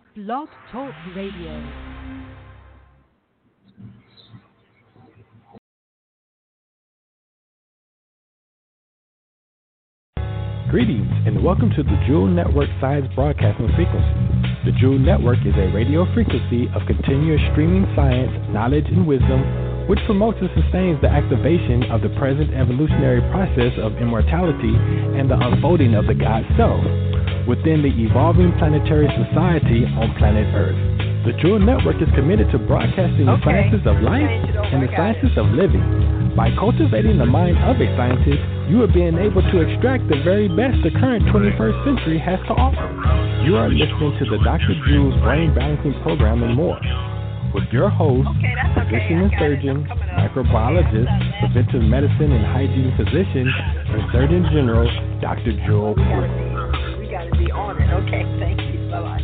Blog Talk Radio. Greetings and welcome to the Jewel Network Science Broadcasting Frequency. The Jewel Network is a radio frequency of continuous streaming science, knowledge, and wisdom, which promotes and sustains the activation of the present evolutionary process of immortality and the unfolding of the God Self within the evolving planetary society on planet Earth. The Jewel Network is committed to broadcasting the sciences of life and the sciences of living. By cultivating the mind of a scientist, you are being able to extract the very best the current 21st century has to offer. You are listening to the Dr. Jewel's Brain Balancing Program and more. With your host, physician and surgeon, microbiologist, preventive medicine and hygiene physician, and Surgeon General, Dr. Jewel Poole. We got to be on it. Okay, thank you. Bye-bye.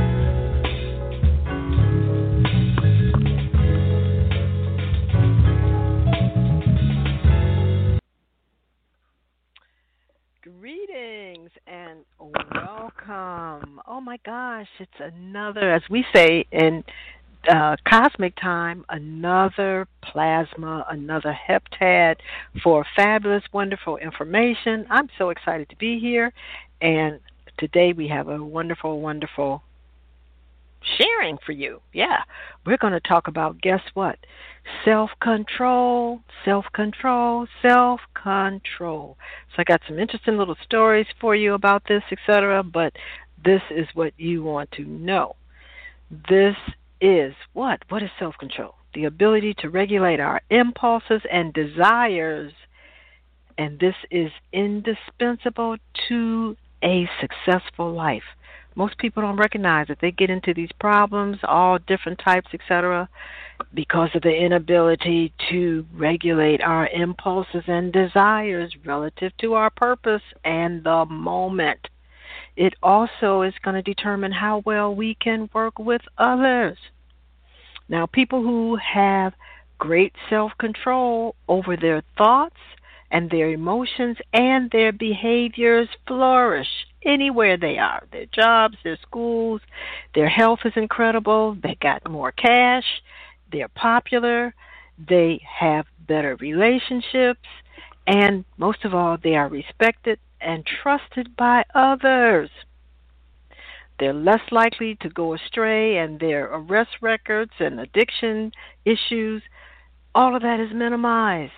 Greetings and welcome. Oh my gosh, it's another, as we say in cosmic time, another plasma, another heptad for fabulous, wonderful information. I'm so excited to be here, and today we have a wonderful, wonderful sharing for you. Yeah, we're going to talk about, guess what? Self-control, self-control, self-control. So I got some interesting little stories for you about this, etc., but this is what you want to know. This is what? What is self-control? The ability to regulate our impulses and desires, and this is indispensable to a successful life. Most people don't recognize that they get into these problems, all different types, etc., because of the inability to regulate our impulses and desires relative to our purpose and the moment. It also is going to determine how well we can work with others. Now, people who have great self-control over their thoughts and their emotions and their behaviors flourish anywhere they are. Their jobs, their schools, their health is incredible. They got more cash. They're popular. They have better relationships. And most of all, they are respected and trusted by others. They're less likely to go astray, and their arrest records and addiction issues, all of that is minimized.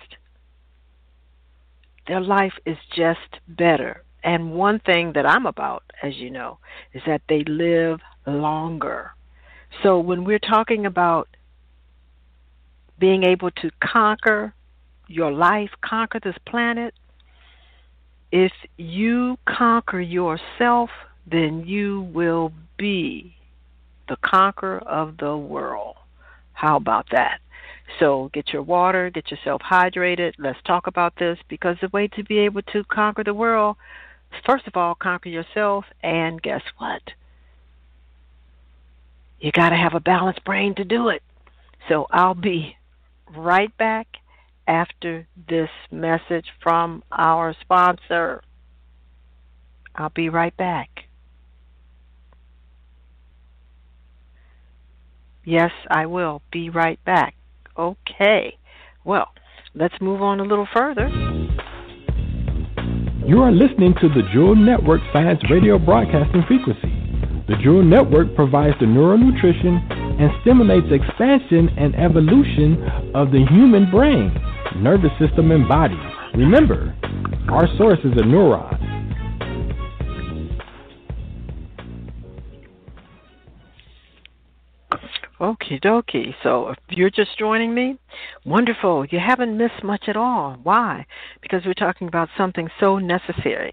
Their life is just better. And one thing that I'm about, as you know, is that they live longer. So when we're talking about being able to conquer your life, conquer this planet, if you conquer yourself, then you will be the conqueror of the world. How about that? So get your water, get yourself hydrated. Let's talk about this, because the way to be able to conquer the world is, first of all, conquer yourself. And guess what? You got to have a balanced brain to do it. So I'll be right back after this message from our sponsor. I'll be right back. Yes, I will be right back. Okay. Well, let's move on a little further. You are listening to the Jewel Network Science Radio Broadcasting Frequency. The Jewel Network provides the neural nutrition and stimulates expansion and evolution of the human brain, nervous system, and body. Remember, our source is a neuron. Okie dokie. So if you're just joining me, wonderful. You haven't missed much at all. Why? Because we're talking about something so necessary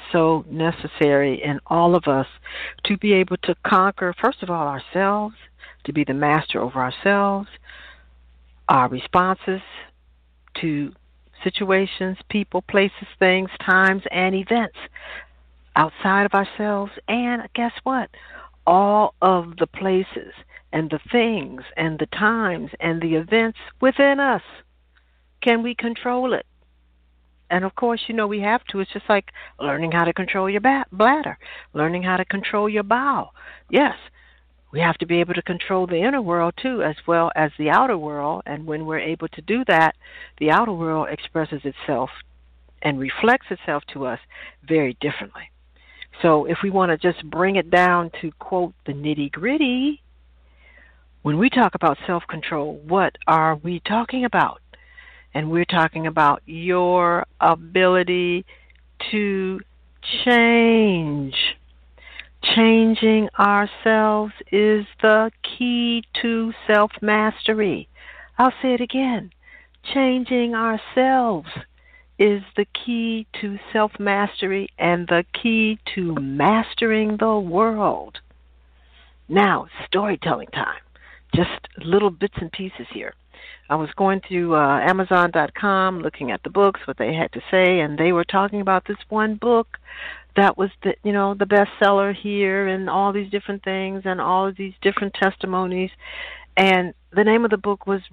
in all of us to be able to conquer, first of all, ourselves, to be the master over ourselves, our responses to situations, people, places, things, times, and events outside of ourselves. And guess what? All of the places and the things and the times and the events within us. Can we control it? And of course, you know we have to. It's just like learning how to control your bladder, learning how to control your bowel. Yes, We have to be able to control the inner world too, as well as the outer world. And when we're able to do that, the outer world expresses itself and reflects itself to us very differently. So if we want to just bring it down to, quote, the nitty-gritty, when we talk about self-control, what are we talking about? And we're talking about your ability to change. Changing ourselves is the key to self-mastery. I'll say it again. Changing ourselves is the key to self-mastery and the key to mastering the world. Now, storytelling time. Just little bits and pieces here. I was going through Amazon.com, looking at the books, what they had to say, and they were talking about this one book that was the bestseller here, and all these different things, and all of these different testimonies. And the name of the book was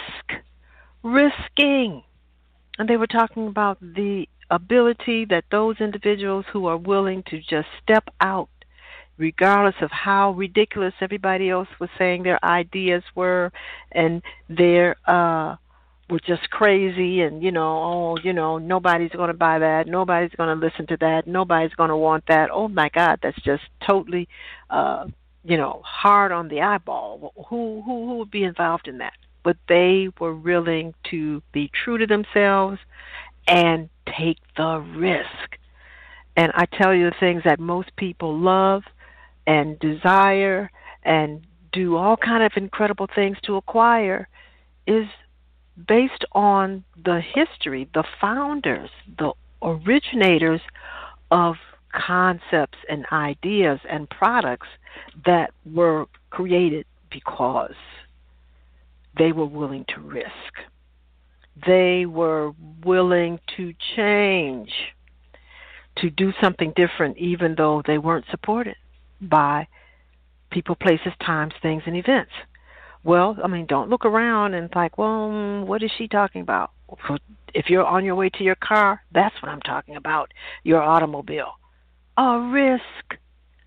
Risking. And they were talking about the ability that those individuals who are willing to just step out, regardless of how ridiculous everybody else was saying their ideas were, and their were just crazy, and nobody's going to buy that, nobody's going to listen to that, nobody's going to want that. Oh my God, that's just totally hard on the eyeball. Who would be involved in that? But they were willing to be true to themselves and take the risk. And I tell you, the things that most people love and desire and do all kind of incredible things to acquire is based on the history, the founders, the originators of concepts and ideas and products that were created because they were willing to risk. They were willing to change, to do something different, even though they weren't supported by people, places, times, things, and events. Well, don't look around and think, well, what is she talking about? If you're on your way to your car, that's what I'm talking about, your automobile. A risk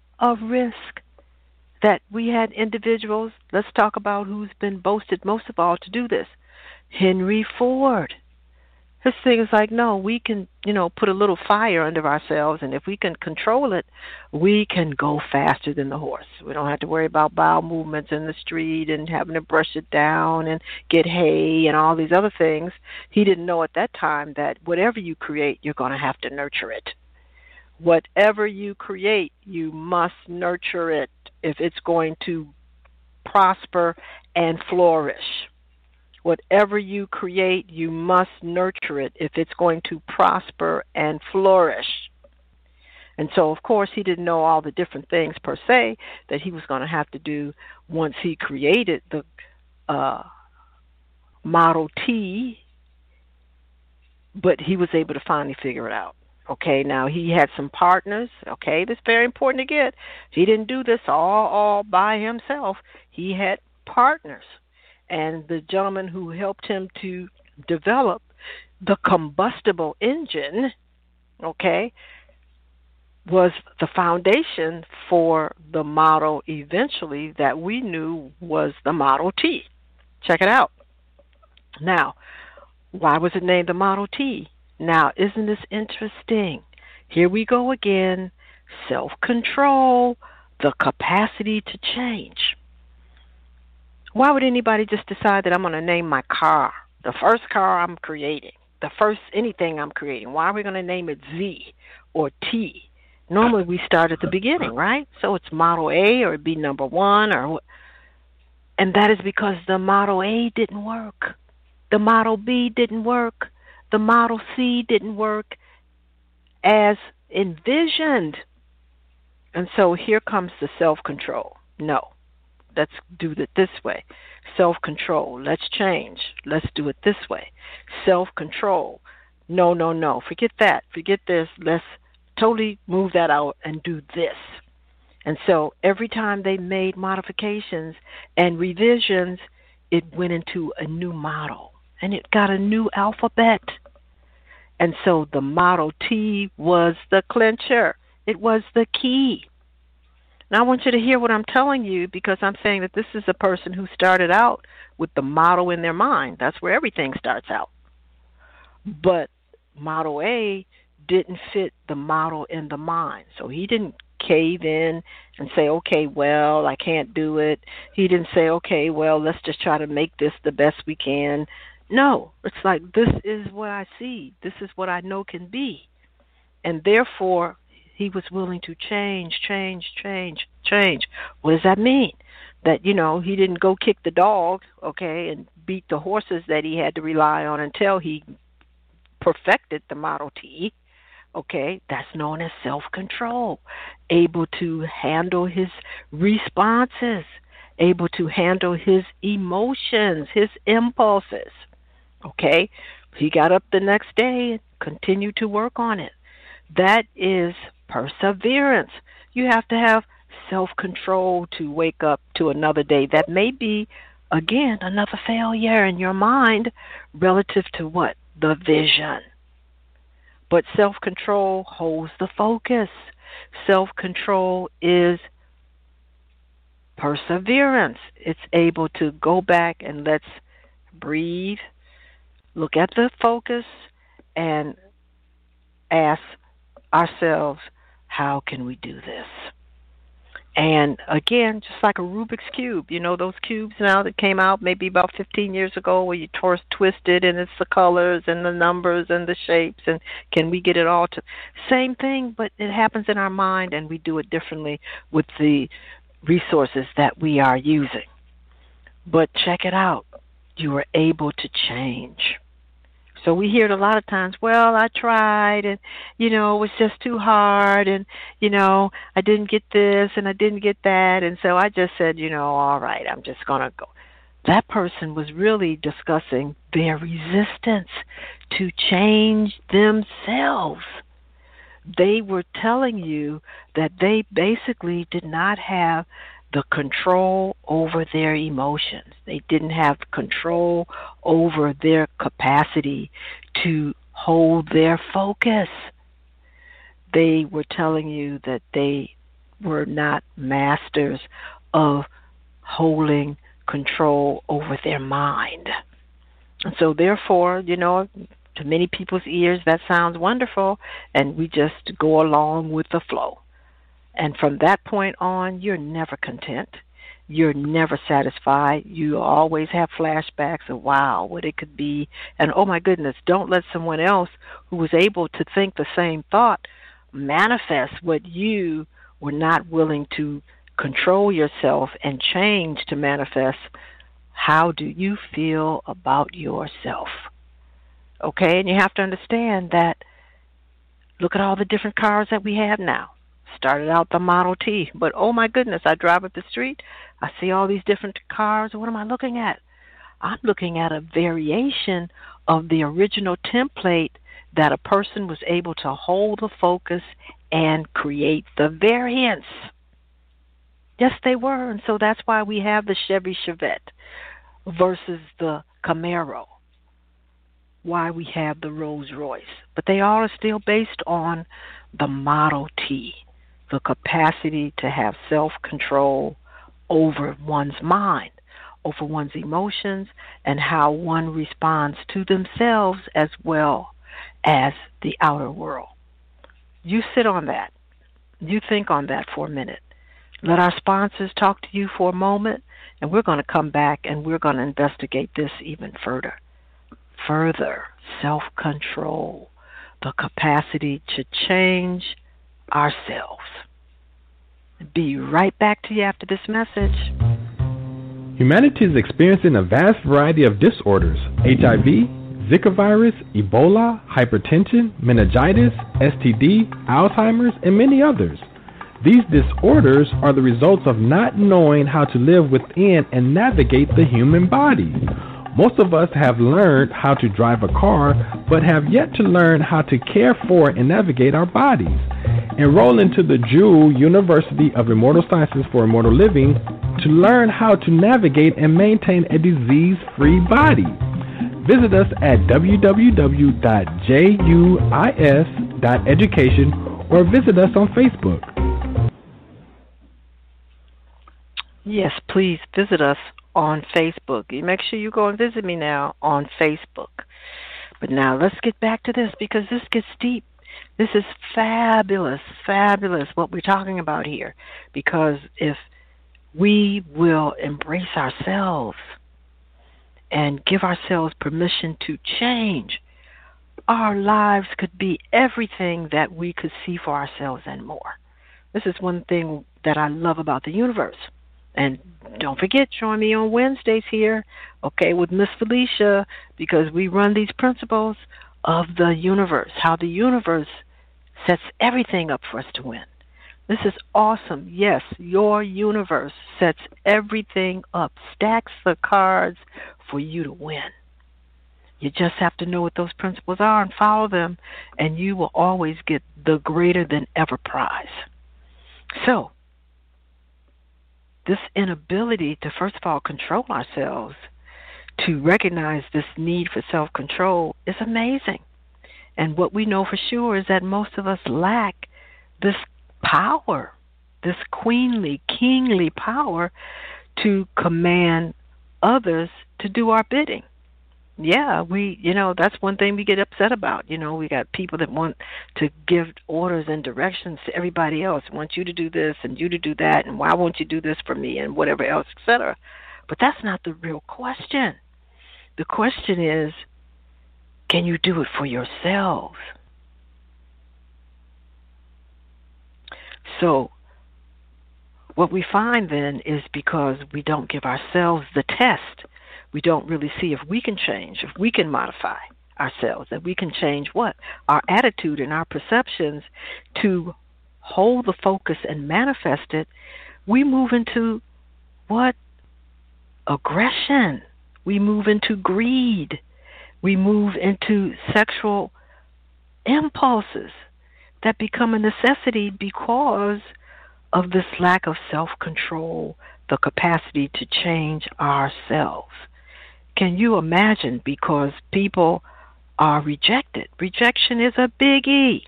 that we had individuals, let's talk about who's been boasted most of all to do this. Henry Ford. His thing is like, no, we can, put a little fire under ourselves, and if we can control it, we can go faster than the horse. We don't have to worry about bowel movements in the street and having to brush it down and get hay and all these other things. He didn't know at that time that whatever you create, you're going to have to nurture it. Whatever you create, you must nurture it if it's going to prosper and flourish. Whatever you create, you must nurture it if it's going to prosper and flourish. And so, of course, he didn't know all the different things per se that he was going to have to do once he created the Model T, but he was able to finally figure it out. Okay, now he had some partners. Okay, that's very important to get. He didn't do this all by himself. He had partners. And the gentleman who helped him to develop the combustible engine, okay, was the foundation for the model eventually that we knew was the Model T. Check it out. Now, why was it named the Model T? Now, isn't this interesting? Here we go again. Self-control, the capacity to change. Why would anybody just decide that I'm going to name my car, the first car I'm creating, the first anything I'm creating? Why are we going to name it Z or T? Normally we start at the beginning, right? So it's Model A, or it'd be number one, and that is because the Model A didn't work. The Model B didn't work. The Model C didn't work as envisioned. And so here comes the self-control. No. Let's do it this way. Self-control. Let's change. Let's do it this way. Self-control. No. Forget that. Forget this. Let's totally move that out and do this. And so every time they made modifications and revisions, it went into a new model. And it got a new alphabet. And so the Model T was the clincher. It was the key. Now, I want you to hear what I'm telling you, because I'm saying that this is a person who started out with the model in their mind. That's where everything starts out. But model A didn't fit the model in the mind. So he didn't cave in and say, okay, well, I can't do it. He didn't say, okay, well, let's just try to make this the best we can. No, it's like, this is what I see. This is what I know can be. And therefore, he was willing to change. What does that mean? That, he didn't go kick the dog, okay, and beat the horses that he had to rely on until he perfected the Model T. Okay, that's known as self-control. Able to handle his responses, able to handle his emotions, his impulses. Okay, he got up the next day and continued to work on it. That is perseverance. You have to have self-control to wake up to another day that may be, again, another failure in your mind relative to what? The vision. But self-control holds the focus. Self-control is perseverance. It's able to go back and let's breathe, look at the focus, and ask ourselves, how can we do this? And again, just like a Rubik's Cube, those cubes now that came out maybe about 15 years ago where you twist it and it's the colors and the numbers and the shapes and can we get it all to... Same thing, but it happens in our mind and we do it differently with the resources that we are using. But check it out. You are able to change. So we hear it a lot of times, well, I tried and, it was just too hard and, I didn't get this and I didn't get that. And so I just said, all right, I'm just going to go. That person was really discussing their resistance to change themselves. They were telling you that they basically did not have the control over their emotions. They didn't have control over their capacity to hold their focus. They were telling you that they were not masters of holding control over their mind. And so therefore, to many people's ears, that sounds wonderful, and we just go along with the flow. And from that point on, you're never content. You're never satisfied. You always have flashbacks of, wow, what it could be. And, oh, my goodness, don't let someone else who was able to think the same thought manifest what you were not willing to control yourself and change to manifest. How do you feel about yourself? Okay, and you have to understand that, look at all the different cars that we have now. Started out the Model T, but oh my goodness, I drive up the street, I see all these different cars. What am I looking at? I'm looking at a variation of the original template that a person was able to hold the focus and create the variance. Yes, they were, and so that's why we have the Chevy Chevette versus the Camaro. Why we have the Rolls Royce. But they all are still based on the Model T. The capacity to have self-control over one's mind, over one's emotions, and how one responds to themselves as well as the outer world. You sit on that. You think on that for a minute. Let our sponsors talk to you for a moment, and we're going to come back and we're going to investigate this even further. Further, self-control, the capacity to change ourselves. Be right back to you after this message. Humanity is experiencing a vast variety of disorders: HIV, Zika virus, Ebola, hypertension, meningitis, STD, Alzheimer's, and many others. These disorders are the results of not knowing how to live within and navigate the human body. Most of us have learned how to drive a car, but have yet to learn how to care for and navigate our bodies. Enroll into the Jewel University of Immortal Sciences for Immortal Living to learn how to navigate and maintain a disease-free body. Visit us at www.juis.education or visit us on Facebook. Yes, please visit us on Facebook. You make sure you go and visit me now on Facebook. But now let's get back to this because this gets deep. This is fabulous, fabulous what we're talking about here. Because if we will embrace ourselves and give ourselves permission to change, our lives could be everything that we could see for ourselves and more. This is one thing that I love about the universe. And don't forget, join me on Wednesdays here, okay, with Miss Felicia, because we run these principles of the universe, how the universe sets everything up for us to win. This is awesome. Yes, your universe sets everything up, stacks the cards for you to win. You just have to know what those principles are and follow them, and you will always get the greater than ever prize. So, this inability to, first of all, control ourselves, to recognize this need for self-control is amazing. And what we know for sure is that most of us lack this power, this queenly, kingly power to command others to do our bidding. Yeah, that's one thing we get upset about. We got people that want to give orders and directions to everybody else. Want you to do this and you to do that, and why won't you do this for me and whatever else, etc. But that's not the real question. The question is, can you do it for yourselves? So what we find then is because we don't give ourselves the test, we don't really see if we can change, if we can modify ourselves, that we can change what? Our attitude and our perceptions to hold the focus and manifest it. We move into what? Aggression. We move into greed. We move into sexual impulses that become a necessity because of this lack of self-control, the capacity to change ourselves. Can you imagine? Because people are rejected. Rejection is a big E.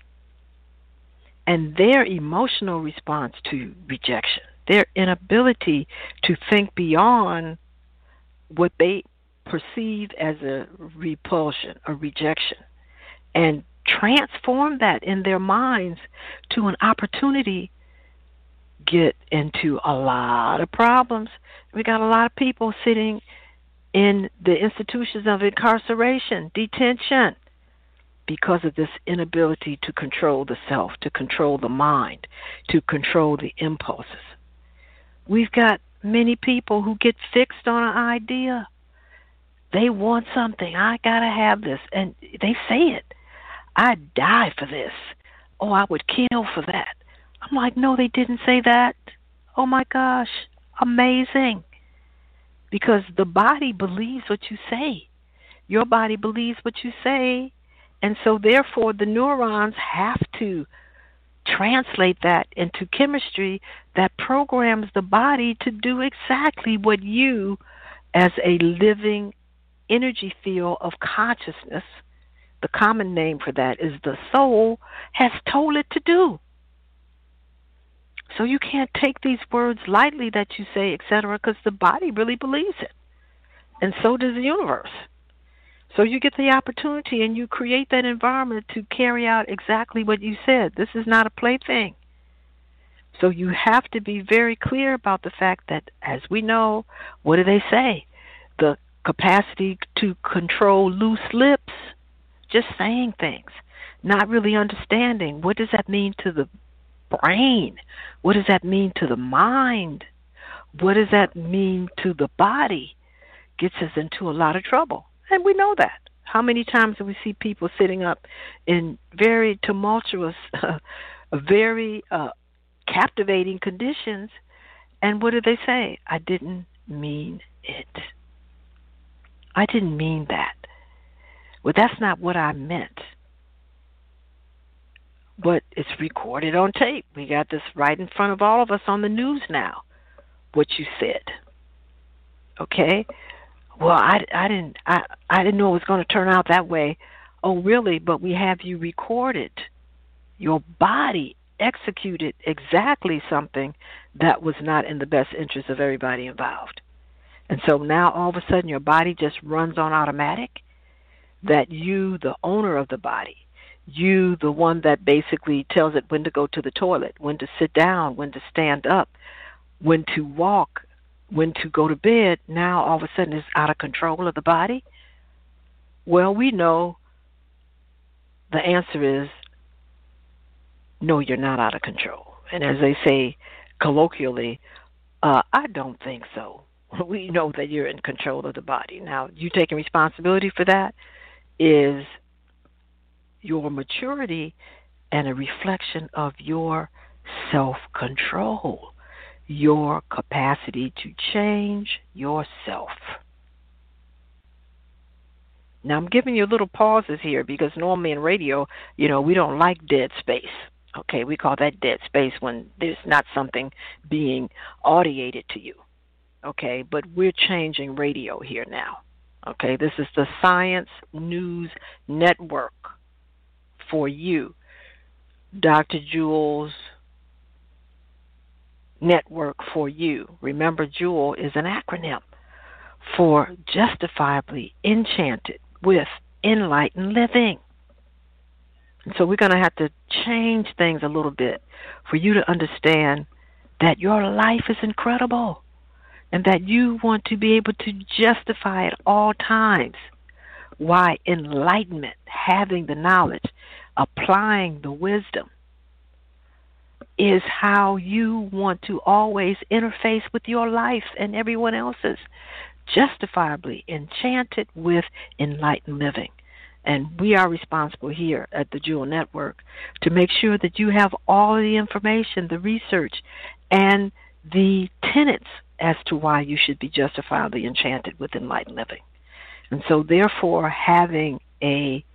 And their emotional response to rejection, their inability to think beyond what they perceive as a repulsion, a rejection, and transform that in their minds to an opportunity, get into a lot of problems. We got a lot of people sitting in the institutions of incarceration, detention, because of this inability to control the self, to control the mind, to control the impulses. We've got many people who get fixed on an idea. They want something. I got to have this. And they say it. I'd die for this. Oh, I would kill for that. I'm like, no, they didn't say that. Oh, my gosh. Amazing. Because the body believes what you say. Your body believes what you say. And so, therefore, the neurons have to translate that into chemistry that programs the body to do exactly what you, as a living energy field of consciousness, the common name for that is the soul, has told it to do. So you can't take these words lightly that you say, etc., because the body really believes it. And so does the universe. So you get the opportunity and you create that environment to carry out exactly what you said. This is not a plaything. So you have to be very clear about the fact that, as we know, what do they say? The capacity to control loose lips, just saying things, not really understanding what does that mean to the brain? What does that mean to the mind? What does that mean to the body? Gets us into a lot of trouble. And we know that. How many times do we see people sitting up in very tumultuous, very captivating conditions, and what do they say? I didn't mean it. I didn't mean that. Well, that's not what I meant. But it's recorded on tape. We got this right in front of all of us on the news now, what you said. Okay? Well, I didn't know it was going to turn out that way. Oh, really? But we have you recorded. Your body, executed exactly something that was not in the best interest of everybody involved. And so now all of a sudden your body just runs on automatic, that you, the owner of the body, you, the one that basically tells it when to go to the toilet, when to sit down, when to stand up, when to walk, when to go to bed, now all of a sudden is out of control of the body? Well, we know the answer is no, you're not out of control. And as they say colloquially, I don't think so. We know that you're in control of the body. Now, you taking responsibility for that is your maturity and a reflection of your self-control, your capacity to change yourself. Now, I'm giving you little pauses here because normally in radio, we don't like dead space. Okay, we call that dead space when there's not something being audiated to you. Okay, but we're changing radio here now. Okay, this is the Science News Network for you. Dr. Jewel's network for you. Remember, Jewel is an acronym for Justifiably Enchanted with Enlightened Living. And so we're going to have to change things a little bit for you to understand that your life is incredible and that you want to be able to justify at all times why enlightenment, having the knowledge, applying the wisdom, is how you want to always interface with your life and everyone else's. Justifiably enchanted with enlightened living. And we are responsible here at the Jewel Network to make sure that you have all of the information, the research, and the tenets as to why you should be justifiably enchanted with enlightened living. And so therefore, having a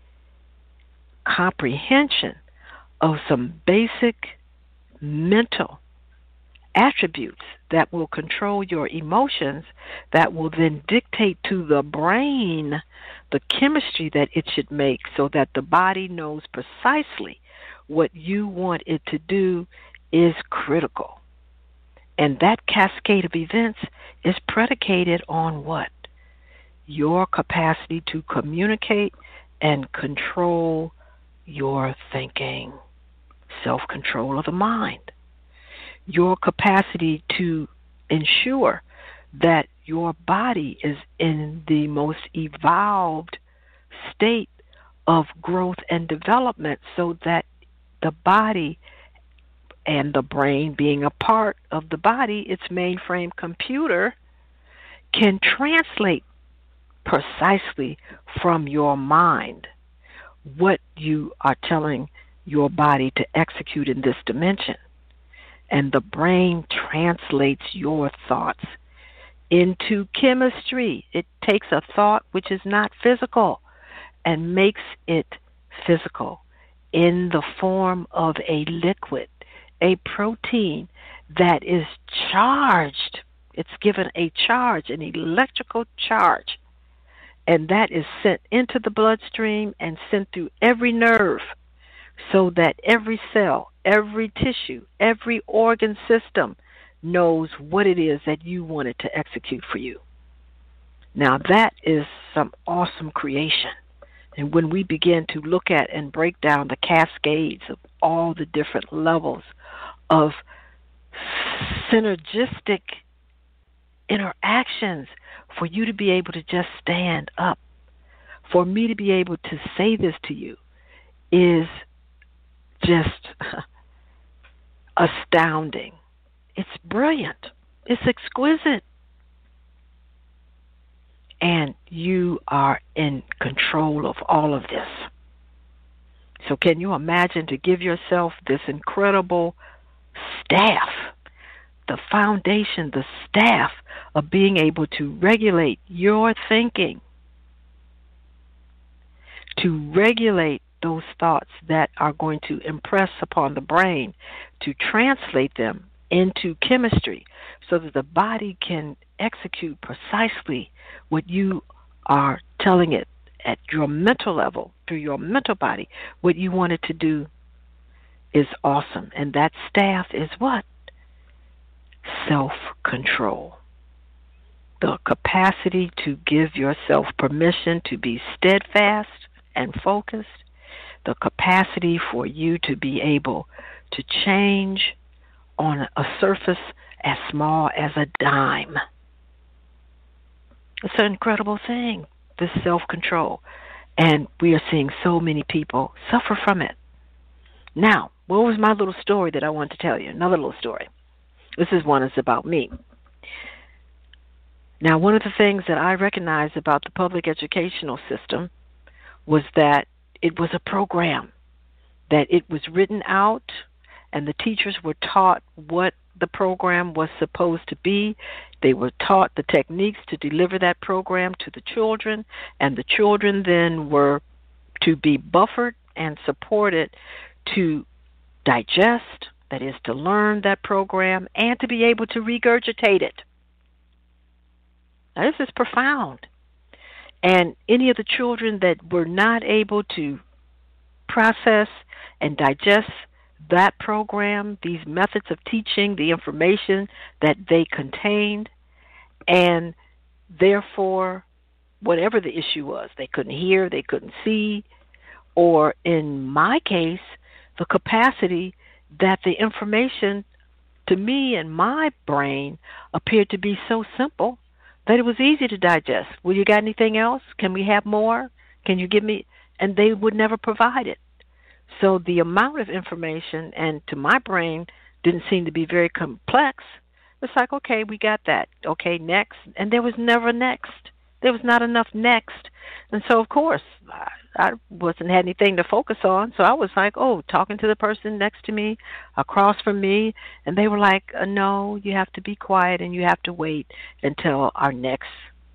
comprehension of some basic mental attributes that will control your emotions, that will then dictate to the brain the chemistry that it should make so that the body knows precisely what you want it to do, is critical. And that cascade of events is predicated on what? Your capacity to communicate and control your thinking, self-control of the mind. Your capacity to ensure that your body is in the most evolved state of growth and development so that the body and the brain, being a part of the body, its mainframe computer, can translate precisely from your mind what you are telling your body to execute in this dimension. And the brain translates your thoughts into chemistry. It takes a thought which is not physical and makes it physical in the form of a liquid, a protein that is charged. It's given a charge, an electrical charge, and that is sent into the bloodstream and sent through every nerve so that every cell, every tissue, every organ system knows what it is that you want it to execute for you. Now that is some awesome creation. And when we begin to look at and break down the cascades of all the different levels of synergistic interactions for you to be able to just stand up, for me to be able to say this to you is just astounding. It's brilliant. It's exquisite. And you are in control of all of this. So can you imagine to give yourself this incredible staff, the foundation, the staff of being able to regulate your thinking, to regulate those thoughts that are going to impress upon the brain, to translate them into chemistry so that the body can execute precisely what you are telling it at your mental level, through your mental body, what you want it to do. is awesome. And that staff is what? Self-control. The capacity to give yourself permission to be steadfast and focused. The capacity for you to be able to change on a surface as small as a dime. It's an incredible thing, this self-control. And we are seeing so many people suffer from it. Now, what was my little story that I wanted to tell you? Another little story. This is one that's about me. Now, one of the things that I recognized about the public educational system was that it was a program, that it was written out, and the teachers were taught what the program was supposed to be. They were taught the techniques to deliver that program to the children, and the children then were to be buffered and supported to digest, that is, to learn that program, and to be able to regurgitate it. Now, this is profound. And any of the children that were not able to process and digest that program, these methods of teaching, the information that they contained, and therefore, whatever the issue was, they couldn't hear, they couldn't see, or in my case, the capacity that the information to me and my brain appeared to be so simple that it was easy to digest. Well, you got anything else? Can we have more? Can you give me? And they would never provide it. So the amount of information, and to my brain, didn't seem to be very complex. It's like, okay, we got that. Okay, next. And there was never next. There was not enough next. And so, of course, I wasn't had anything to focus on. So I was like, talking to the person next to me, across from me. And they were like, no, you have to be quiet and you have to wait until our next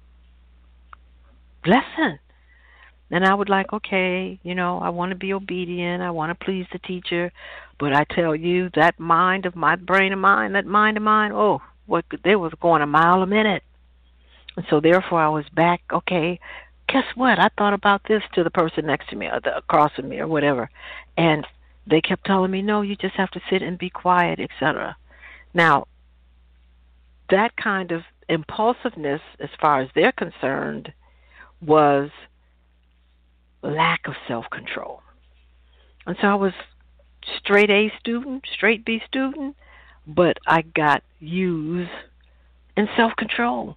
lesson. And I would like, okay, I want to be obedient. I want to please the teacher. But I tell you, that mind of my brain of mine, that mind of mine, they was going a mile a minute. And so therefore I was back, okay, guess what? I thought about this to the person next to me or across from me or whatever. And they kept telling me, no, you just have to sit and be quiet, etc. Now, that kind of impulsiveness, as far as they're concerned, was lack of self-control. And so I was straight A student, straight B student, but I got U's in self-control.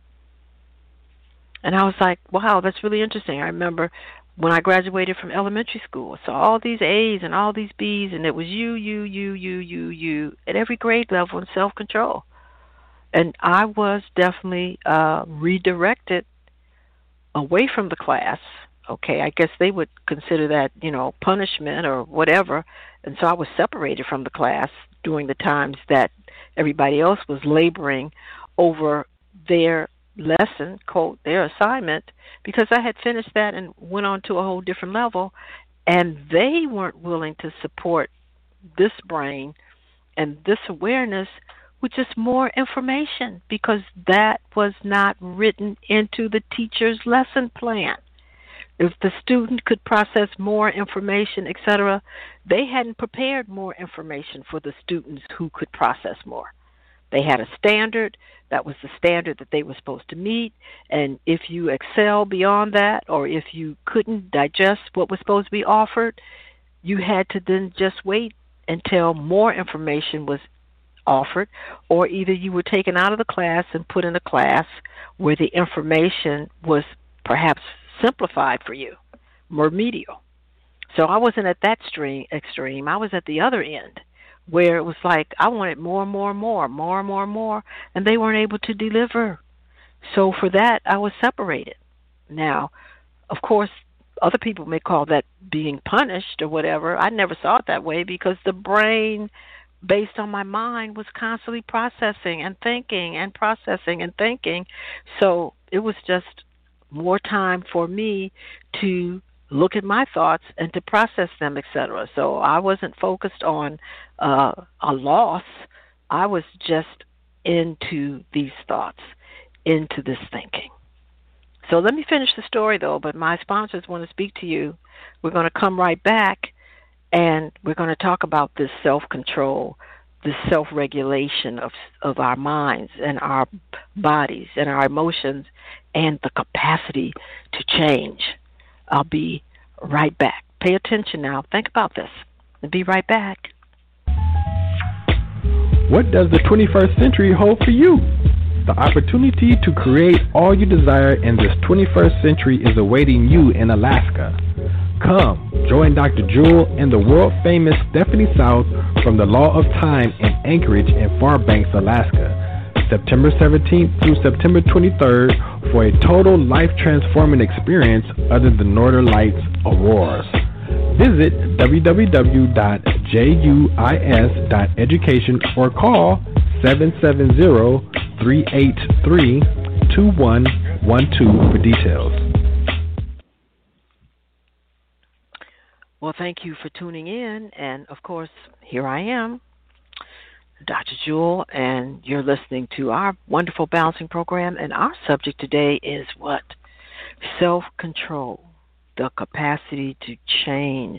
And I was like, wow, that's really interesting. I remember when I graduated from elementary school, so all these A's and all these B's, and it was you, at every grade level in self-control. And I was definitely redirected away from the class. Okay, I guess they would consider that, punishment or whatever. And so I was separated from the class during the times that everybody else was laboring over their lesson, quote, their assignment, because I had finished that and went on to a whole different level, and they weren't willing to support this brain and this awareness with just more information, because that was not written into the teacher's lesson plan. If the student could process more information, etc., they hadn't prepared more information for the students who could process more. They had a standard. That was the standard that they were supposed to meet. And if you excel beyond that, or if you couldn't digest what was supposed to be offered, you had to then just wait until more information was offered, or either you were taken out of the class and put in a class where the information was perhaps simplified for you, remedial. So I wasn't at that extreme. I was at the other end, where it was like I wanted more, and they weren't able to deliver. So for that, I was separated. Now, of course, other people may call that being punished or whatever. I never saw it that way, because the brain, based on my mind, was constantly processing and thinking and processing and thinking. So it was just more time for me to look at my thoughts and to process them, etc. So I wasn't focused on a loss. I was just into these thoughts, into this thinking. So let me finish the story, though, but my sponsors want to speak to you. We're going to come right back And we're going to talk about this self-control, this self-regulation of our minds and our bodies and our emotions and the capacity to change. I'll be right back. Pay attention now. Think about this. I'll be right back. What does the 21st century hold for you? The opportunity to create all you desire in this 21st century is awaiting you in Alaska. Come, join Dr. Jewel and the world-famous Stephanie South from the Law of Time in Anchorage and Fairbanks, Alaska, September 17th through September 23rd for a total life-transforming experience under the Northern Lights auroras. Visit www.juis.education or call 770-383-2112 for details. Well, thank you for tuning in. And, of course, here I am, Dr. Jewel, and you're listening to our wonderful balancing program. And our subject today is what? Self-control, the capacity to change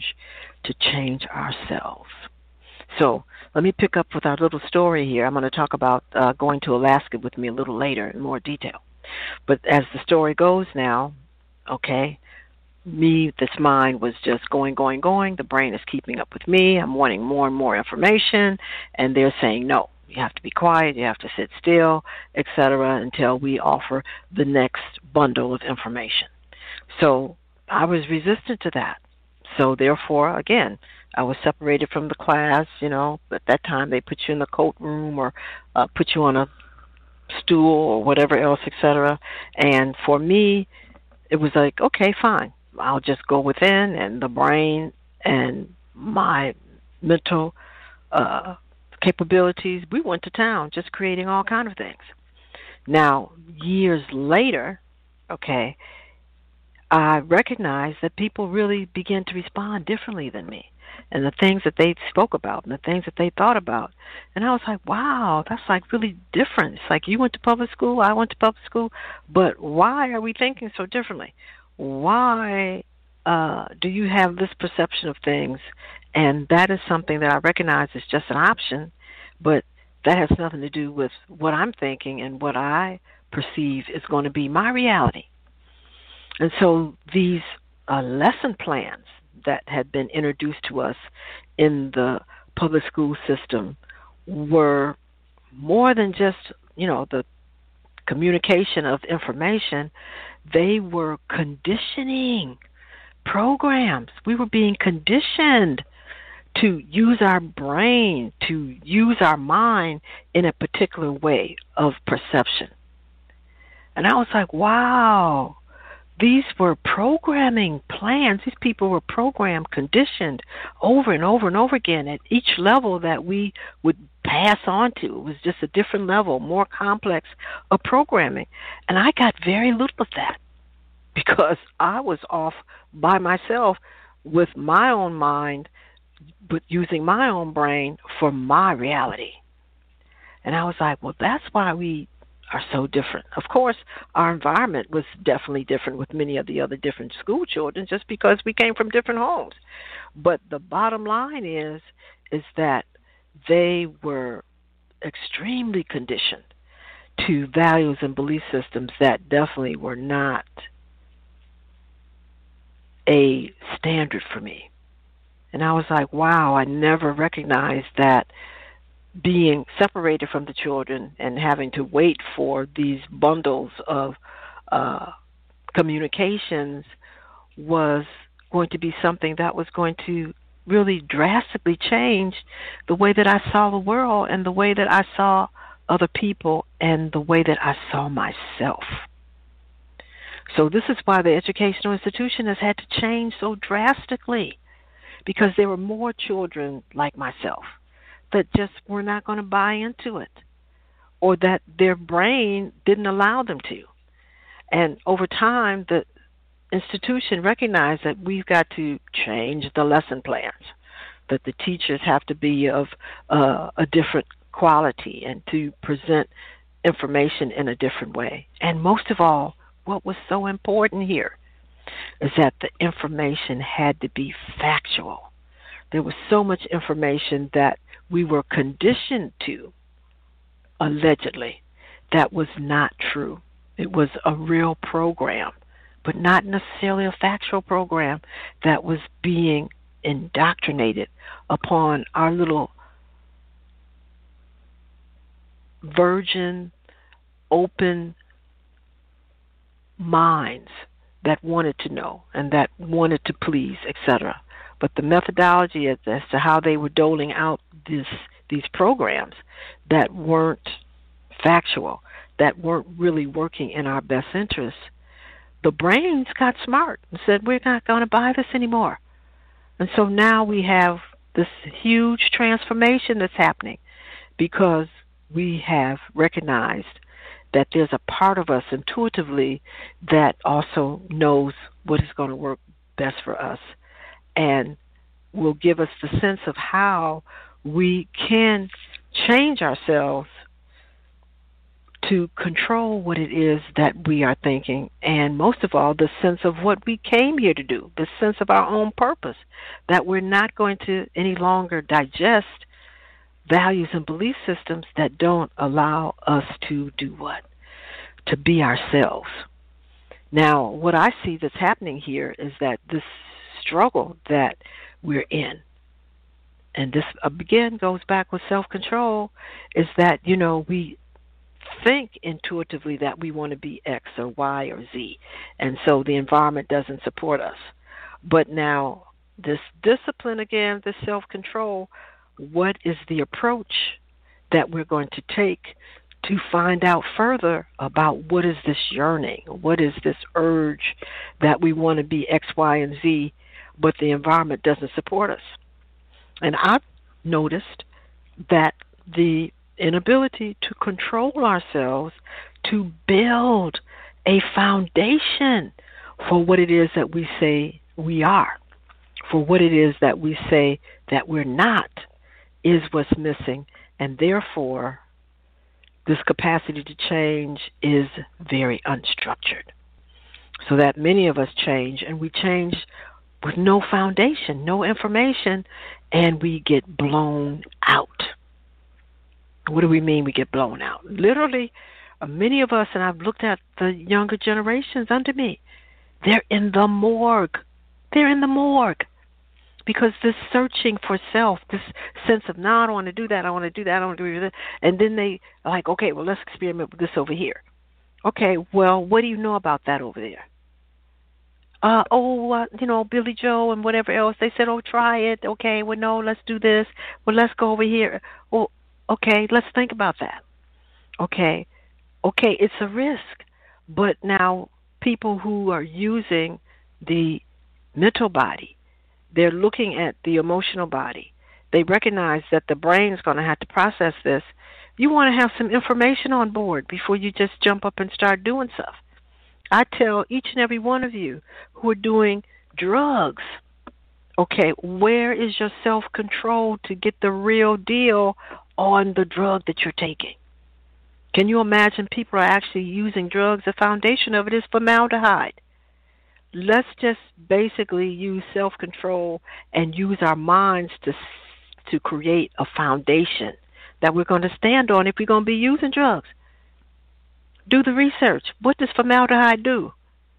ourselves. So let me pick up with our little story here. I'm going to talk about going to Alaska with me a little later in more detail. But as the story goes now, okay, this mind was just going. The brain is keeping up with me. I'm wanting more and more information, and they're saying, no, you have to be quiet, you have to sit still, etc., until we offer the next bundle of information. So I was resistant to that. So therefore, again, I was separated from the class, At that time, they put you in the coat room or put you on a stool or whatever else, etc. And for me, it was like, okay, fine. I'll just go within, and the brain and my mental capabilities, we went to town just creating all kinds of things. Now, years later, okay, I recognized that people really began to respond differently than me, and the things that they spoke about and the things that they thought about. And I was like, wow, that's like really different. It's like you went to public school, I went to public school, but why are we thinking so differently? Why do you have this perception of things? And that is something that I recognize is just an option, but that has nothing to do with what I'm thinking and what I perceive is going to be my reality. And so these lesson plans that had been introduced to us in the public school system were more than just, the communication of information. They were conditioning programs. We were being conditioned to use our brain, to use our mind in a particular way of perception. And I was like, wow, these were programming plans. These people were programmed, conditioned over and over and over again at each level that we would pass on to. It was just a different level, more complex of programming. And I got very little of that because I was off by myself with my own mind, but using my own brain for my reality. And I was like, well, that's why we are so different. Of course, our environment was definitely different with many of the other different school children just because we came from different homes. But the bottom line is that they were extremely conditioned to values and belief systems that definitely were not a standard for me. And I was like, wow, I never recognized that being separated from the children and having to wait for these bundles of communications was going to be something that was going to really drastically change the way that I saw the world and the way that I saw other people and the way that I saw myself. So this is why the educational institution has had to change so drastically, because there were more children like myself that just were not going to buy into it, or that their brain didn't allow them to. And over time, the institution recognized that we've got to change the lesson plans, that the teachers have to be of a different quality and to present information in a different way. And most of all, what was so important here is that the information had to be factual. There was so much information that we were conditioned to, allegedly, that was not true. It was a real program, but not necessarily a factual program that was being indoctrinated upon our little virgin, open minds that wanted to know and that wanted to please, etc. But the methodology as to how they were doling out these programs that weren't factual, that weren't really working in our best interests, the brains got smart and said, we're not going to buy this anymore. And so now we have this huge transformation that's happening because we have recognized that there's a part of us intuitively that also knows what is going to work best for us and will give us the sense of how we can change ourselves to control what it is that we are thinking, and most of all, the sense of what we came here to do, the sense of our own purpose, that we're not going to any longer digest values and belief systems that don't allow us to do what? To be ourselves. Now, what I see that's happening here is that this struggle that we're in, and this again goes back with self-control, is that, we think intuitively that we want to be X or Y or Z, and so the environment doesn't support us. But now, this discipline again, this self-control, what is the approach that we're going to take to find out further about what is this yearning, what is this urge that we want to be X, Y, and Z, but the environment doesn't support us? And I've noticed that the inability to control ourselves, to build a foundation for what it is that we say we are, for what it is that we say that we're not, is what's missing. And therefore, this capacity to change is very unstructured. So that many of us change, and we change with no foundation, no information, and we get blown out. What do we mean we get blown out? Literally, many of us, and I've looked at the younger generations under me, they're in the morgue. They're in the morgue. Because this searching for self, this sense of, no, I don't want to do that, I want to do that, I don't want to do that. And then they are like, okay, well, let's experiment with this over here. Okay, well, what do you know about that over there? Billy Joe and whatever else. They said, oh, try it. Okay, well, no, let's do this. Well, let's go over here. Well, okay, let's think about that. Okay, it's a risk. But now people who are using the mental body, they're looking at the emotional body. They recognize that the brain is going to have to process this. You want to have some information on board before you just jump up and start doing stuff. I tell each and every one of you who are doing drugs, okay, where is your self-control to get the real deal on the drug that you're taking? Can you imagine people are actually using drugs? The foundation of it is formaldehyde. Let's just basically use self-control and use our minds to create a foundation that we're going to stand on if we're going to be using drugs. Do the research. What does formaldehyde do?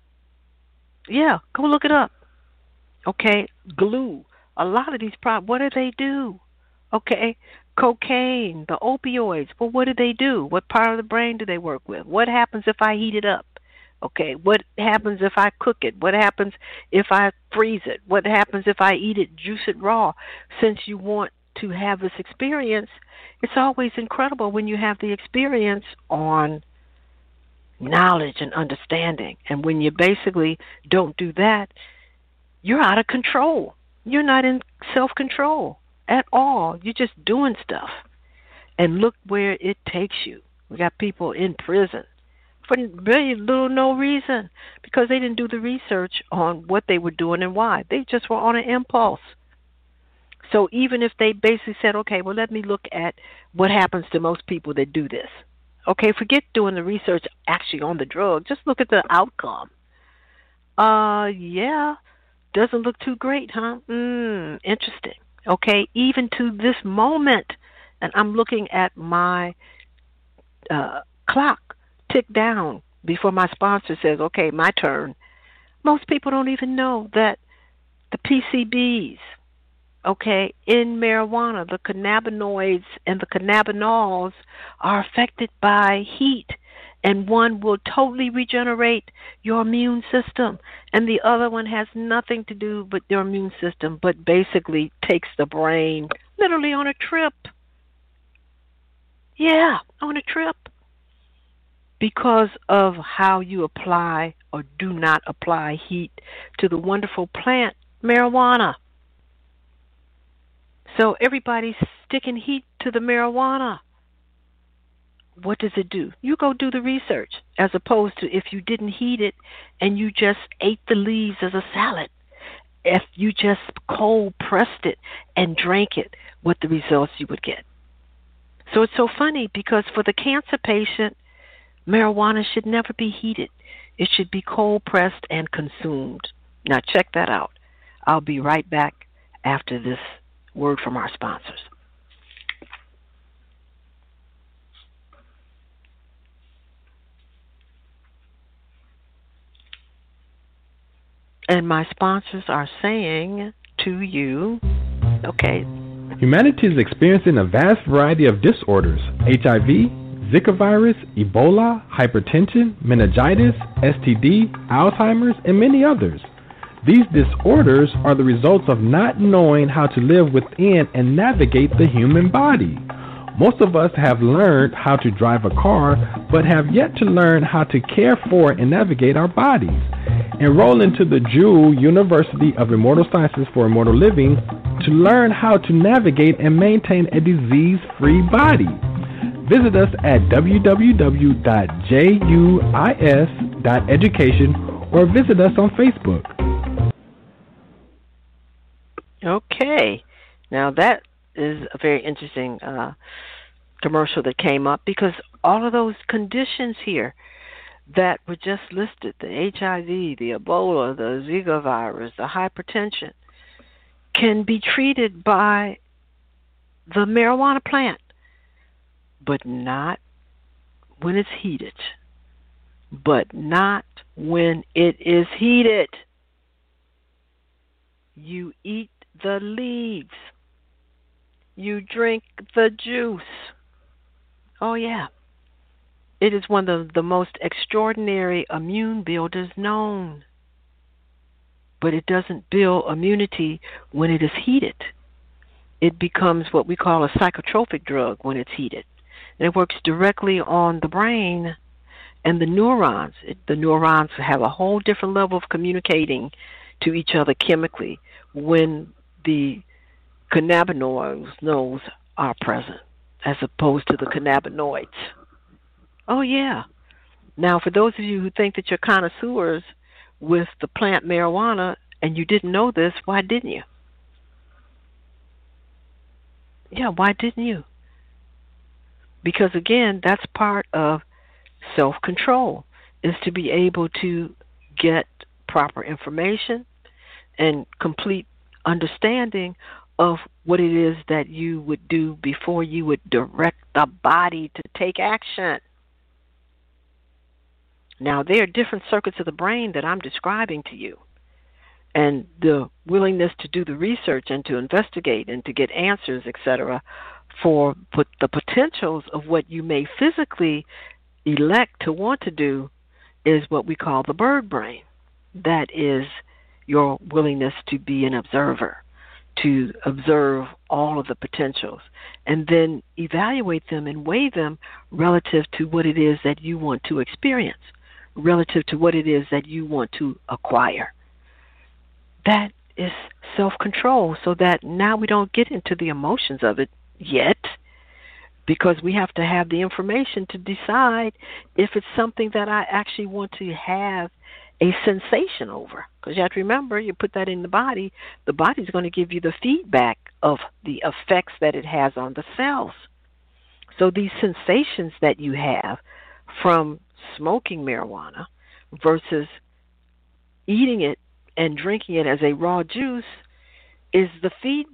Yeah, go look it up. Okay, glue. A lot of these problems, what do they do? Okay, cocaine, the opioids, well, what do they do? What part of the brain do they work with? What happens if I heat it up? Okay, what happens if I cook it? What happens if I freeze it? What happens if I eat it, juice it raw? Since you want to have this experience, it's always incredible when you have the experience on knowledge and understanding. And when you basically don't do that, you're out of control. You're not in self-control at all. You're just doing stuff. And look where it takes you. We got people in prison for very little, no reason, because they didn't do the research on what they were doing and why. They just were on an impulse. So even if they basically said, okay, well, let me look at what happens to most people that do this. Okay, forget doing the research actually on the drug. Just look at the outcome. Yeah, doesn't look too great, huh? Interesting. Okay, even to this moment, and I'm looking at my clock tick down before my sponsor says, okay, my turn. Most people don't even know that the PCBs, okay, in marijuana, the cannabinoids and the cannabinols are affected by heat. And one will totally regenerate your immune system, and the other one has nothing to do with your immune system, but basically takes the brain literally on a trip. Yeah, on a trip. Because of how you apply or do not apply heat to the wonderful plant marijuana. So everybody's sticking heat to the marijuana. What does it do? You go do the research, as opposed to if you didn't heat it and you just ate the leaves as a salad. If you just cold pressed it and drank it, what the results you would get. So it's so funny because for the cancer patient, marijuana should never be heated. It should be cold pressed and consumed. Now check that out. I'll be right back after this word from our sponsors. And my sponsors are saying to you, okay. Humanity is experiencing a vast variety of disorders: HIV, Zika virus, Ebola, hypertension, meningitis, STD, Alzheimer's, and many others. These disorders are the results of not knowing how to live within and navigate the human body. Most of us have learned how to drive a car, but have yet to learn how to care for and navigate our bodies. Enroll into the Jewel University of Immortal Sciences for Immortal Living to learn how to navigate and maintain a disease-free body. Visit us at www.juis.education or visit us on Facebook. Okay. Now that is a very interesting commercial that came up, because all of those conditions here that were just listed, the HIV, the Ebola, the Zika virus, the hypertension, can be treated by the marijuana plant, but not when it's heated. But not when it is heated. You eat the leaves. You drink the juice. Oh, yeah. It is one of the most extraordinary immune builders known. But it doesn't build immunity when it is heated. It becomes what we call a psychotropic drug when it's heated. And it works directly on the brain and the neurons. The neurons have a whole different level of communicating to each other chemically when the cannabinoids are present, as opposed to the cannabinoids. Oh, yeah. Now, for those of you who think that you're connoisseurs with the plant marijuana and you didn't know this, why didn't you? Yeah, why didn't you? Because, again, that's part of self-control, is to be able to get proper information and complete understanding of what it is that you would do before you would direct the body to take action. Now, there are different circuits of the brain that I'm describing to you. And the willingness to do the research and to investigate and to get answers, etc., for the potentials of what you may physically elect to want to do is what we call the bird brain. That is your willingness to be an observer, to observe all of the potentials, and then evaluate them and weigh them relative to what it is that you want to experience, relative to what it is that you want to acquire. That is self-control, so that now we don't get into the emotions of it yet, because we have to have the information to decide if it's something that I actually want to have a sensation over. Because you have to remember, you put that in the body's going to give you the feedback of the effects that it has on the cells. So these sensations that you have from smoking marijuana versus eating it and drinking it as a raw juice is the feedback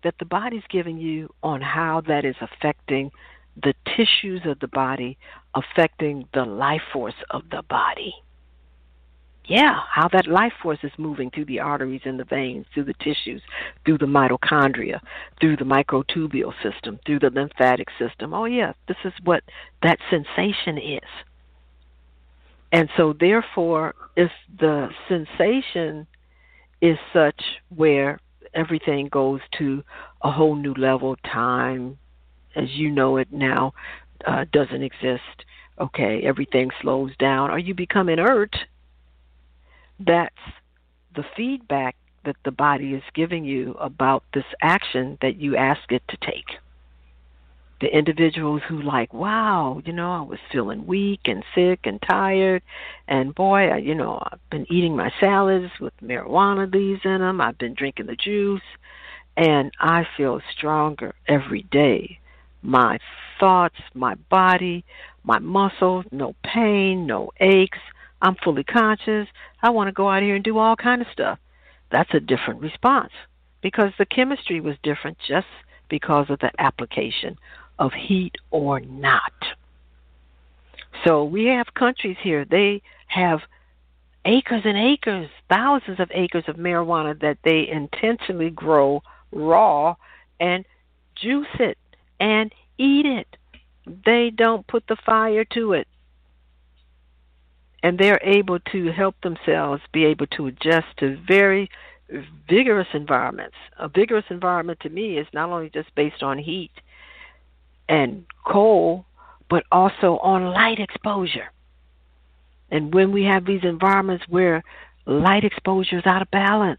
that the body's giving you on how that is affecting the tissues of the body, affecting the life force of the body. Yeah, how that life force is moving through the arteries and the veins, through the tissues, through the mitochondria, through the microtubule system, through the lymphatic system. Oh, yeah, this is what that sensation is. And so, therefore, if the sensation is such where everything goes to a whole new level, time, as you know it now, doesn't exist. Okay, everything slows down, or you become inert. That's the feedback that the body is giving you about this action that you ask it to take. The individuals who like, wow, I was feeling weak and sick and tired, and boy, I've been eating my salads with marijuana leaves in them. I've been drinking the juice, and I feel stronger every day. My thoughts, my body, my muscles, no pain, no aches. I'm fully conscious. I want to go out here and do all kind of stuff. That's a different response because the chemistry was different just because of the application of heat or not. So we have countries here, they have acres and acres, thousands of acres of marijuana that they intentionally grow raw and juice it and eat it. They don't put the fire to it. And they're able to help themselves be able to adjust to very vigorous environments. A vigorous environment to me is not only just based on heat and cold, but also on light exposure. And when we have these environments where light exposure is out of balance,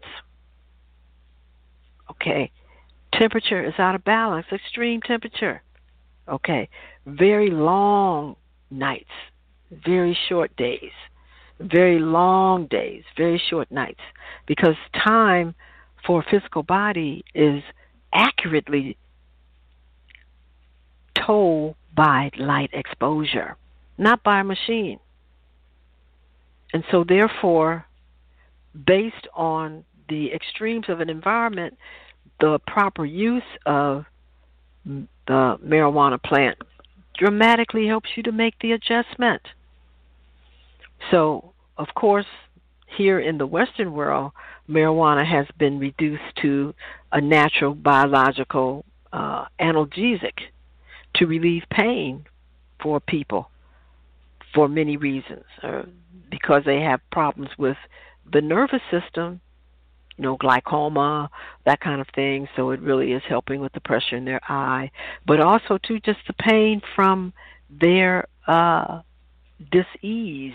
okay, temperature is out of balance, extreme temperature, okay, very long nights, very short days, very long days, very short nights, because time for a physical body is accurately told by light exposure, not by a machine. And so therefore, based on the extremes of an environment, the proper use of the marijuana plant dramatically helps you to make the adjustment. So, of course, here in the Western world, marijuana has been reduced to a natural biological analgesic to relieve pain for people for many reasons, because they have problems with the nervous system, glaucoma, that kind of thing. So it really is helping with the pressure in their eye, but also too just the pain from their dis-ease,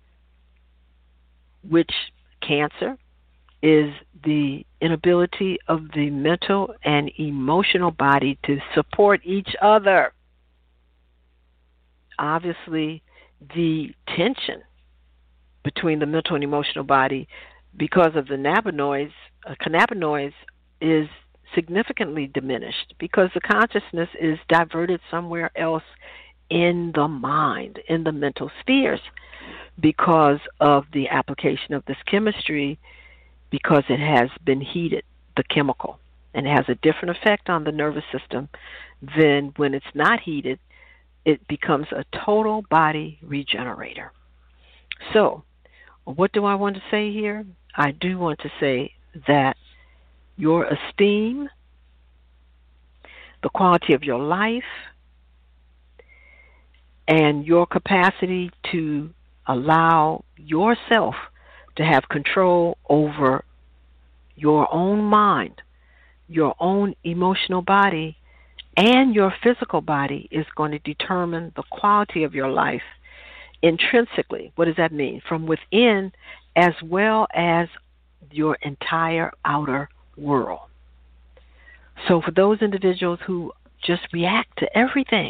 which cancer is the inability of the mental and emotional body to support each other. Obviously, the tension between the mental and emotional body because of the cannabinoids is significantly diminished because the consciousness is diverted somewhere else in the mind, in the mental spheres, because of the application of this chemistry, because it has been heated, the chemical, and it has a different effect on the nervous system than when it's not heated. It becomes a total body regenerator. So, what do I want to say here? I do want to say that your esteem, the quality of your life, and your capacity to allow yourself to have control over your own mind, your own emotional body, and your physical body is going to determine the quality of your life intrinsically. What does that mean? From within as well as your entire outer world. So for those individuals who just react to everything,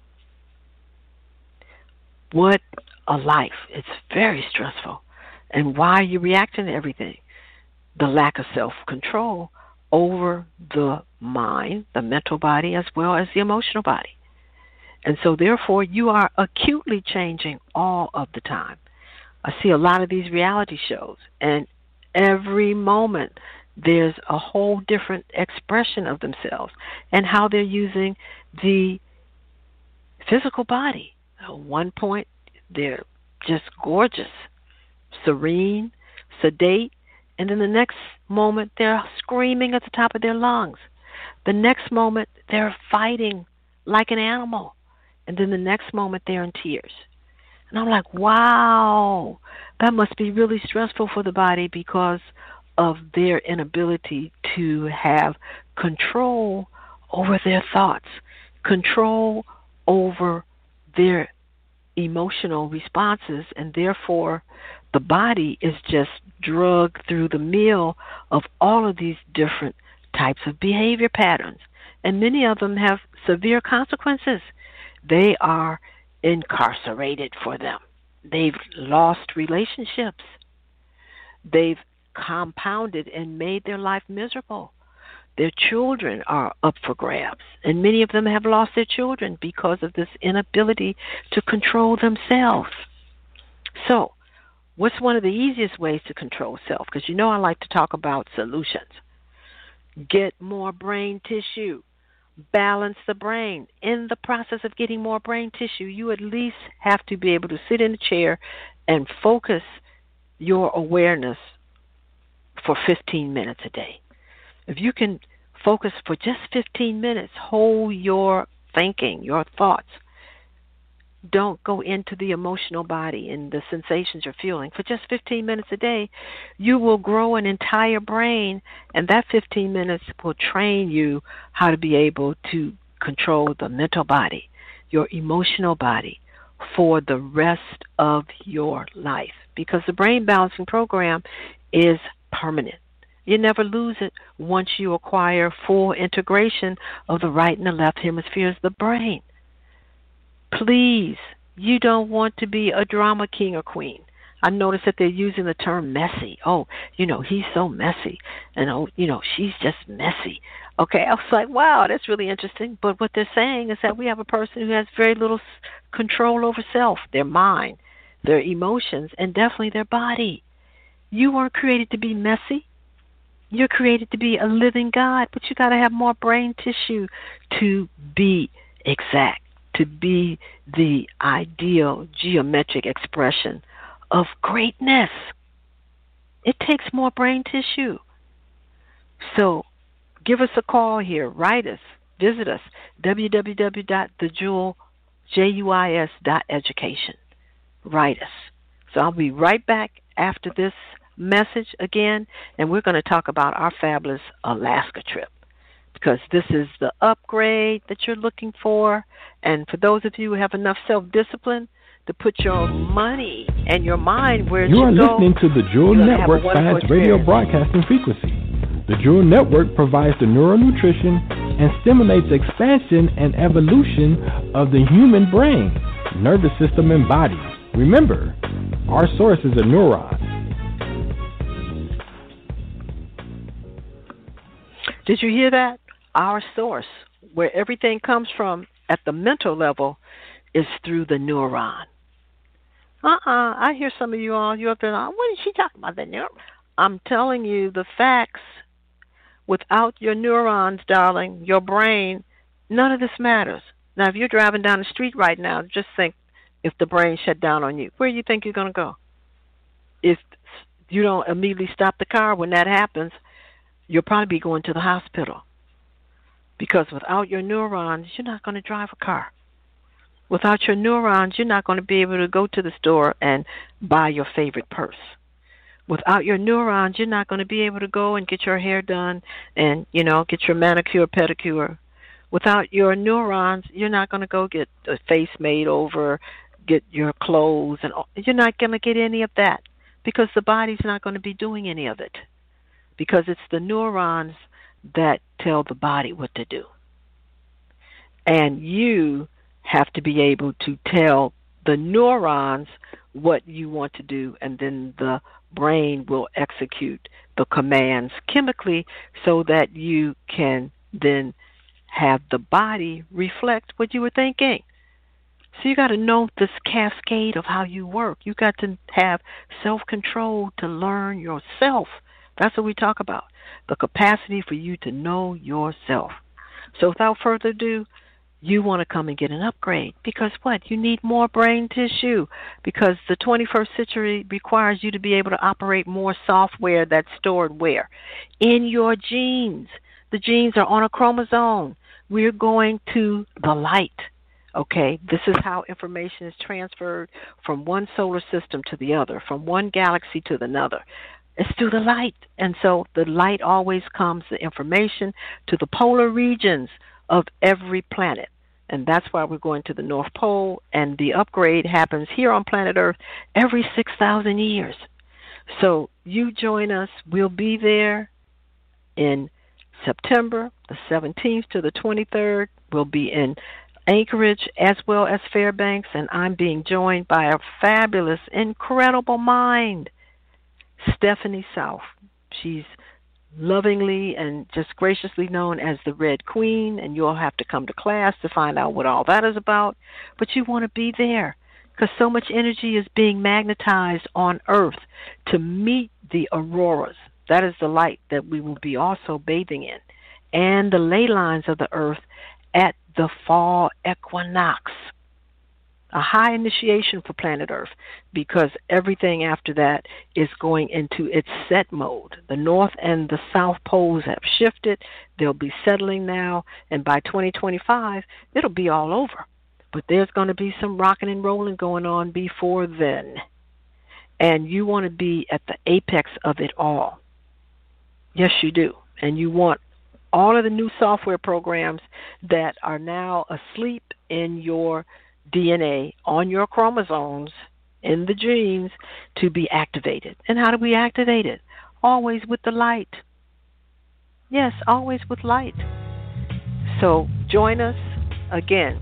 what a life. It's very stressful. And why are you reacting to everything? The lack of self-control over the mind, the mental body, as well as the emotional body. And so, therefore, you are acutely changing all of the time. I see a lot of these reality shows, and every moment there's a whole different expression of themselves and how they're using the physical body. At one point, they're just gorgeous, serene, sedate, and then the next moment, they're screaming at the top of their lungs. The next moment, they're fighting like an animal. And then the next moment, they're in tears. And I'm like, wow, that must be really stressful for the body because of their inability to have control over their thoughts, control over their emotional responses, and therefore the body is just drugged through the mill of all of these different types of behavior patterns. And many of them have severe consequences. They are incarcerated for them. They've lost relationships. They've compounded and made their life miserable. Their children are up for grabs, and many of them have lost their children because of this inability to control themselves. So, what's one of the easiest ways to control self? Because you know I like to talk about solutions. Get more brain tissue. Balance the brain. In the process of getting more brain tissue, you at least have to be able to sit in a chair and focus your awareness for 15 minutes a day. If you can focus for just 15 minutes, hold your thinking, your thoughts. Don't go into the emotional body and the sensations you're feeling. For just 15 minutes a day, you will grow an entire brain, and that 15 minutes will train you how to be able to control the mental body, your emotional body, for the rest of your life. Because the brain balancing program is permanent. You never lose it once you acquire full integration of the right and the left hemispheres of the brain. Please, you don't want to be a drama king or queen. I noticed that they're using the term messy. Oh, he's so messy. And, she's just messy. Okay, I was like, wow, that's really interesting. But what they're saying is that we have a person who has very little control over self, their mind, their emotions, and definitely their body. You weren't created to be messy. You're created to be a living God, but you got to have more brain tissue to be exact, to be the ideal geometric expression of greatness. It takes more brain tissue. So give us a call here. Write us. Visit us. www.thejuis.education. Write us. So I'll be right back after this message again, and we're going to talk about our fabulous Alaska trip, because this is the upgrade that you're looking for. And for those of you who have enough self-discipline to put your money and your mind where it should go. You are listening to the Jewel Network Science Radio Broadcasting Frequency. The Jewel Network provides the neural nutrition and stimulates expansion and evolution of the human brain, nervous system, and body. Remember, our source is a neuron. Did you hear that? Our source, where everything comes from at the mental level, is through the neuron. I hear some of you all, you're up there, what is she talking about, the neuron? I'm telling you the facts. Without your neurons, darling, your brain, none of this matters. Now, if you're driving down the street right now, just think if the brain shut down on you, where do you think you're going to go? If you don't immediately stop the car when that happens, you'll probably be going to the hospital. Because without your neurons, you're not going to drive a car. Without your neurons, you're not going to be able to go to the store and buy your favorite purse. Without your neurons, you're not going to be able to go and get your hair done and, get your manicure, pedicure. Without your neurons, you're not going to go get a face made over, get your clothes, and you're not going to get any of that because the body's not going to be doing any of it. Because it's the neurons that tell the body what to do. And you have to be able to tell the neurons what you want to do, and then the brain will execute the commands chemically so that you can then have the body reflect what you were thinking. So you got to know this cascade of how you work. You got to have self-control to learn yourself That's what we talk about, the capacity for you to know yourself. So without further ado, you want to come and get an upgrade because what? You need more brain tissue because the 21st century requires you to be able to operate more software that's stored where? In your genes. The genes are on a chromosome. We're going to the light. Okay, this is how information is transferred from one solar system to the other, from one galaxy to another. It's through the light. And so the light always comes, the information, to the polar regions of every planet. And that's why we're going to the North Pole, and the upgrade happens here on planet Earth every 6,000 years. So you join us. We'll be there in September, the 17th to the 23rd. We'll be in Anchorage as well as Fairbanks, and I'm being joined by a fabulous, incredible mind, Stephanie South. She's lovingly and just graciously known as the Red Queen, and you'll have to come to class to find out what all that is about. But you want to be there because so much energy is being magnetized on Earth to meet the auroras. That is the light that we will be also bathing in, and the ley lines of the Earth at the fall equinox. A high initiation for planet Earth because everything after that is going into its set mode. The north and the south poles have shifted. They'll be settling now, and by 2025, it'll be all over. But there's going to be some rocking and rolling going on before then. And you want to be at the apex of it all. Yes, you do. And you want all of the new software programs that are now asleep in your DNA, on your chromosomes, in the genes, to be activated. And how do we activate it? Always with the light. Yes, always with light. So join us again,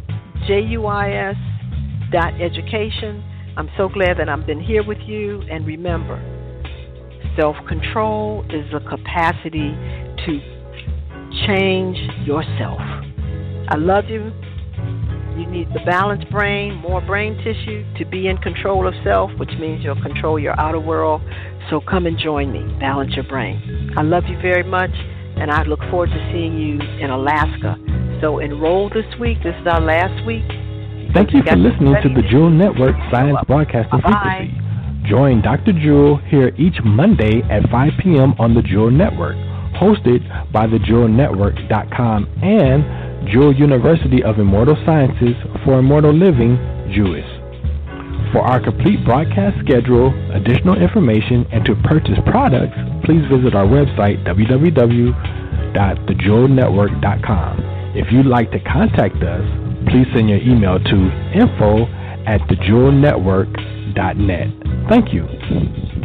JUIS.education. I'm so glad that I've been here with you. And remember, self-control is the capacity to change yourself. I love you. You need the balanced brain, more brain tissue to be in control of self, which means you'll control your outer world. So come and join me. Balance your brain. I love you very much, and I look forward to seeing you in Alaska. So enroll this week. This is our last week. Thank you for listening to the Jewel Network Science Broadcasting Frequency. Join Dr. Jewel here each Monday at 5 p.m. on the Jewel Network, hosted by thejewelnetwork.com and Jewel University of Immortal Sciences for Immortal Living, JUIS. For our complete broadcast schedule, additional information, and to purchase products, please visit our website, www.thejewelnetwork.com. If you'd like to contact us, please send your email to info@thejewelnetwork.net. Thank you.